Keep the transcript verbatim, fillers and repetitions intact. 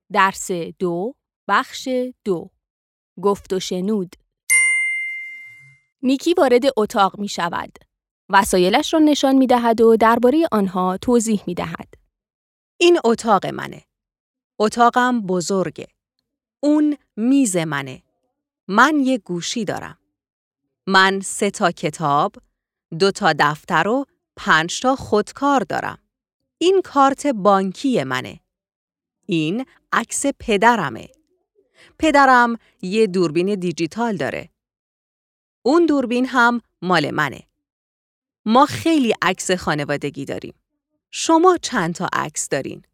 درس دو، بخش دو. گفت و شنود. نیکی وارد اتاق می شود. وسایلش را نشان می دهد و درباره آنها توضیح می دهد. این اتاق منه. اتاقم بزرگه. اون میز منه. من یه گوشی دارم. من سه تا کتاب، دو تا دفتر و پنج تا خودکار دارم. این کارت بانکی منه. این عکس پدرمه. پدرم یه دوربین دیجیتال داره. اون دوربین هم مال منه. ما خیلی عکس خانوادگی داریم. شما چند تا عکس دارین؟